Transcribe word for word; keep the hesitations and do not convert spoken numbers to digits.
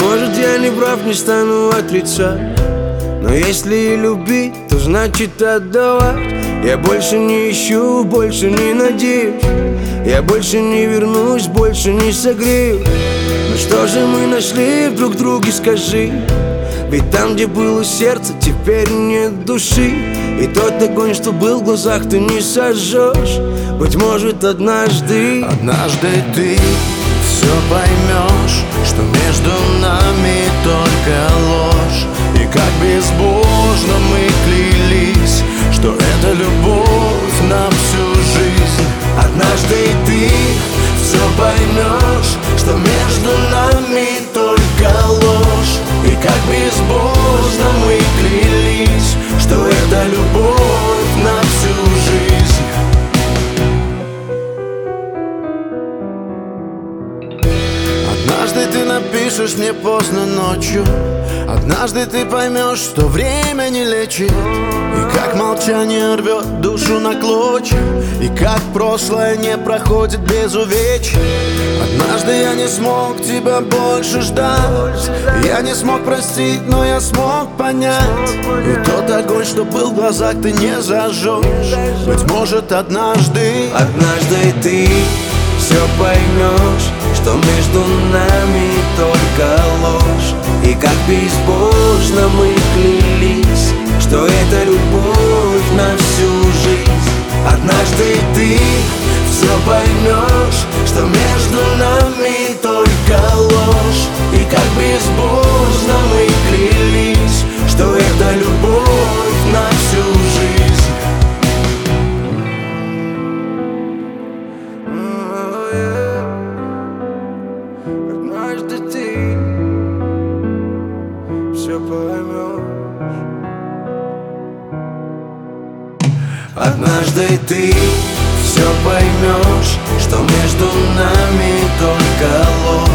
может, я не прав, не стану отрицать, но если любить, то значит отдавать. Я больше не ищу, больше не надеюсь, я больше не вернусь, больше не согреюсь. Ну что же мы нашли в друг друге, скажи? Ведь там, где было сердце, теперь нет души. И тот огонь, что был в глазах, ты не сожжешь. Быть может, однажды Однажды ты все поймешь, что между нами только ложь. И как безбожно мы клялись, что это любовь на всю жизнь. Однажды ты все поймешь, что между нами только ложь. И как безбожно мы клялись, что это любовь на всю жизнь. Однажды ты напишешь мне поздно ночью, однажды ты поймешь, что время не лечит. И как молчание рвет душу на клочья, и как прошлое не проходит без увечий. Однажды я не смог тебя больше ждать, я не смог простить, но я смог понять. И тот огонь, что был в глазах, ты не зажжешь. Быть может, однажды Однажды ты все поймешь, что между нами только ложь. И как безбожно мы клялись, что это любовь на всю жизнь. Однажды ты все поймешь, что между нами только ложь. И как безбожно мы клялись, что это любовь на всю жизнь. Однажды ты все поймешь. Однажды ты все поймешь, что между нами только ложь.